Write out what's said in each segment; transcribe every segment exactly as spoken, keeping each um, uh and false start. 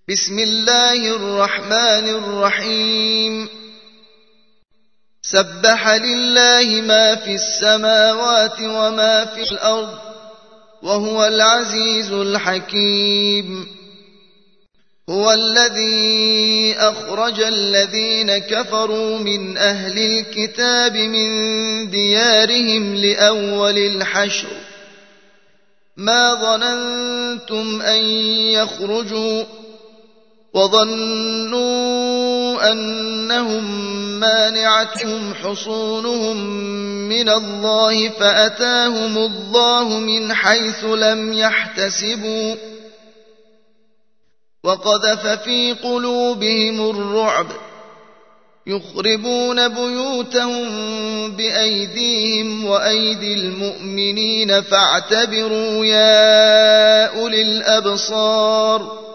بسم الله الرحمن الرحيم سبح لله ما في السماوات وما في الأرض وهو العزيز الحكيم هو الذي أخرج الذين كفروا من أهل الكتاب من ديارهم لأول الحشر ما ظننتم أن يخرجوا وظنوا أنهم مانعتهم حصونهم من الله فأتاهم الله من حيث لم يحتسبوا وقذف في قلوبهم الرعب يخربون بيوتهم بأيديهم وأيدي المؤمنين فاعتبروا يا أولي الأبصار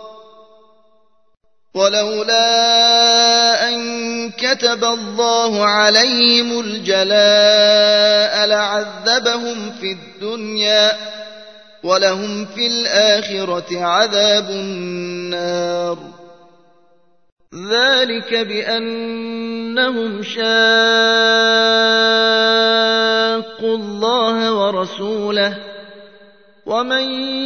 ولولا أن كتب الله عليهم الجلاء لعذبهم في الدنيا ولهم في الآخرة عذاب النار ذلك بأنهم شاقوا الله ورسوله ومن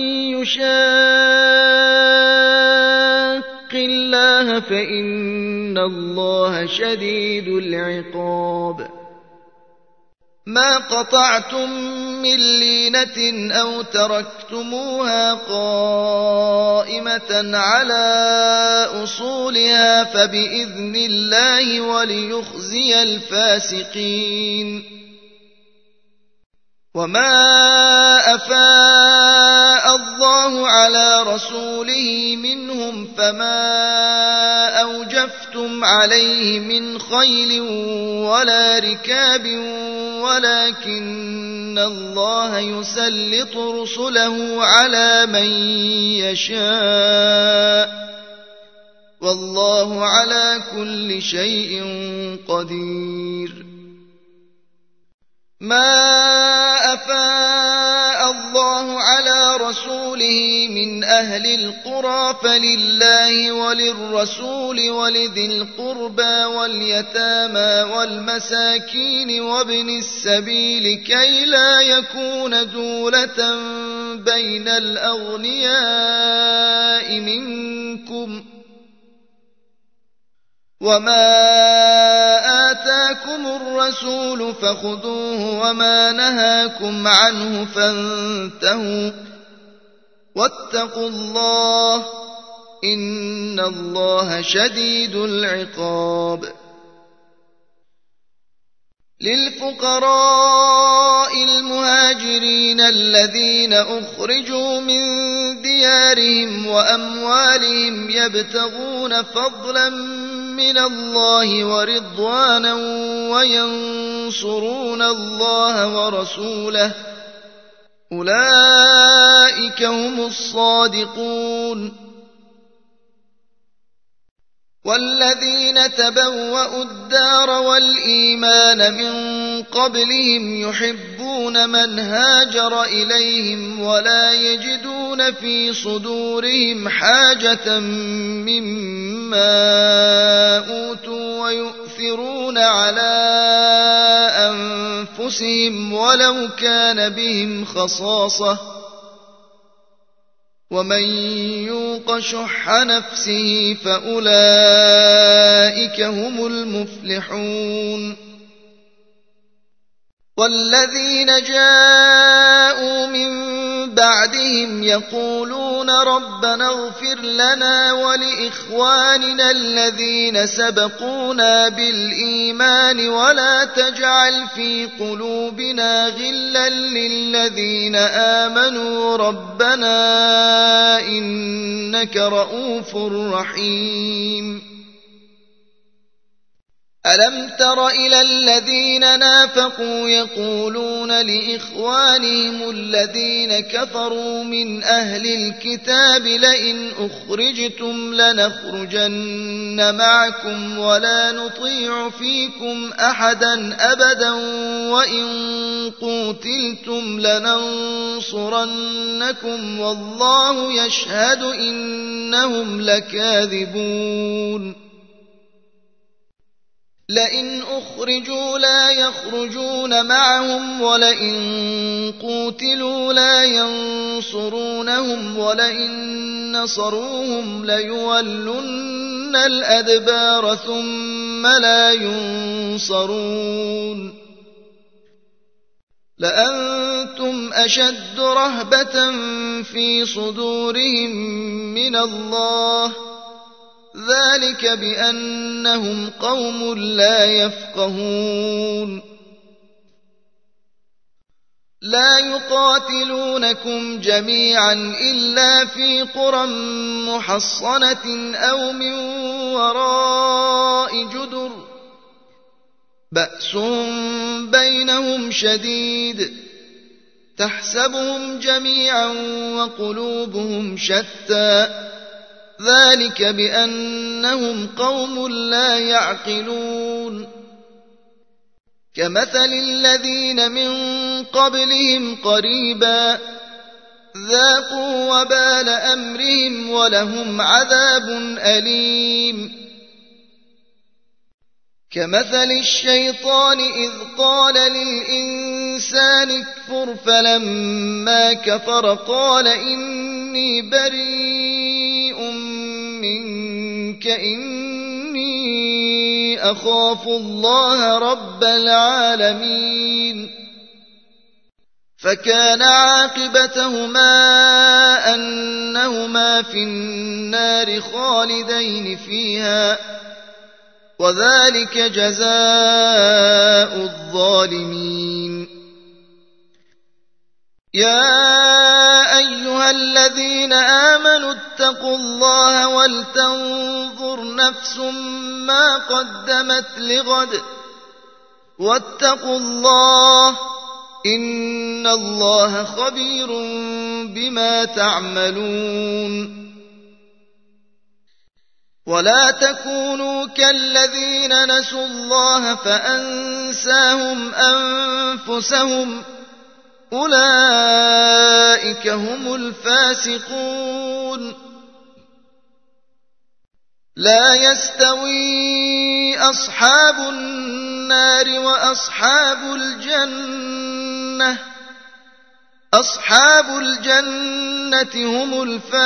يشاق الله فإن الله شديد العقاب ما قطعتم من لينة أو تركتموها قائمة على أصولها فبإذن الله وليخزي الفاسقين وما أفاء الله على رسوله منهم فما أوجفتم عليه من خيل ولا ركاب ولكن الله يسلط رسله على من يشاء والله على كل شيء قدير ما أفاء الله على رسوله من أهل القرى فلله وللرسول ولذي القربى واليتامى والمساكين وابن السبيل كي لا يكون دولة بين الأغنياء منكم وما آتاكم الرسول فخذوه وما نهاكم عنه فانتهوا واتقوا الله إن الله شديد العقاب للفقراء المهاجرين الذين أخرجوا من ديارهم وأموالهم يبتغون فضلا من الله ورضوانا وينصرون الله ورسوله أولئك هم الصادقون والذين تبوأوا الدار والإيمان من قبلهم يحبون من هاجر إليهم ولا يجدون في صدورهم حاجة مما أوتوا ويؤثرون على أنفسهم ولو كان بهم خصاصة ومن يوق شح نفسه فأولئك هم المفلحون والذين جاءوا من بعدهم يقولون ربنا اغفر لنا ولإخواننا الذين سبقونا بالإيمان ولا تجعل في قلوبنا غلا للذين آمنوا ربنا إنك رؤوف رحيم ألم تر إلى الذين نافقوا يقولون لإخوانهم الذين كفروا من أهل الكتاب لئن أخرجتم لنخرجن معكم ولا نطيع فيكم أحدا أبدا وإن قوتلتم لننصرنكم والله يشهد إن إنهم لكاذبون لئن أخرجوا لا يخرجون معهم ولئن قوتلوا لا ينصرونهم ولئن نصروهم ليولن الأدبار ثم لا ينصرون لأنتم أشد رهبة في صدورهم من الله ذلك بأنهم قوم لا يفقهون لا يقاتلونكم جميعا إلا في قرى محصنة أو من وراء جدر بأس بينهم شديد تحسبهم جميعا وقلوبهم شتى ذلك بأنهم قوم لا يعقلون كمثل الذين من قبلهم قريبا ذاقوا وبال أمرهم ولهم عذاب أليم كمثل الشيطان إذ قال للإنسان اكفر فلما كفر قال إني بريء منك إني أخاف الله رب العالمين فكان عاقبتهما أنهما في النار خالدين فيها وذلك جزاء الظالمين يا أيها الذين آمنوا اتقوا الله ولتنظر نفس ما قدمت لغد واتقوا الله إن الله خبير بما تعملون ولا تكونوا كالذين نسوا الله فأنساهم أنفسهم أولئك هم الفاسقون لا يستوي أصحاب النار وأصحاب الجنة أصحاب الجنة هم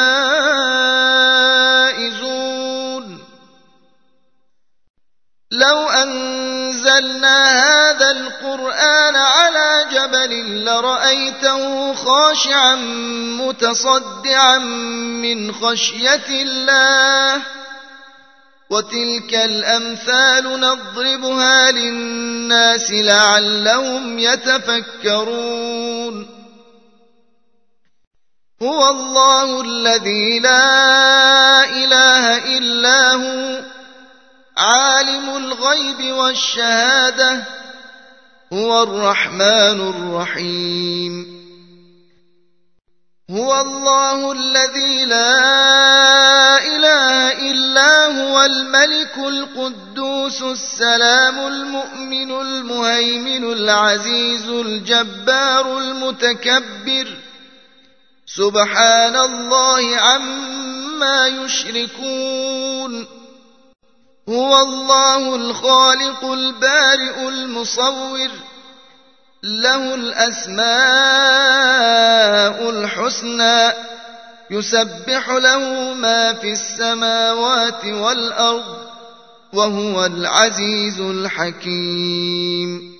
الفائزون لو أنزلنا هذا القرآن على جبل لرأيته خاشعا متصدعا من خشية الله وتلك الأمثال نضربها للناس لعلهم يتفكرون هو الله الذي لا إله إلا هو عالم الغيب والشهادة هو الرحمن الرحيم هو الله الذي لا إله إلا هو الملك القدوس السلام المؤمن المهيمن العزيز الجبار المتكبر سبحان الله عما يشركون هو الله الخالق البارئ المصور له الأسماء الحسنى يسبح له ما في السماوات والأرض وهو العزيز الحكيم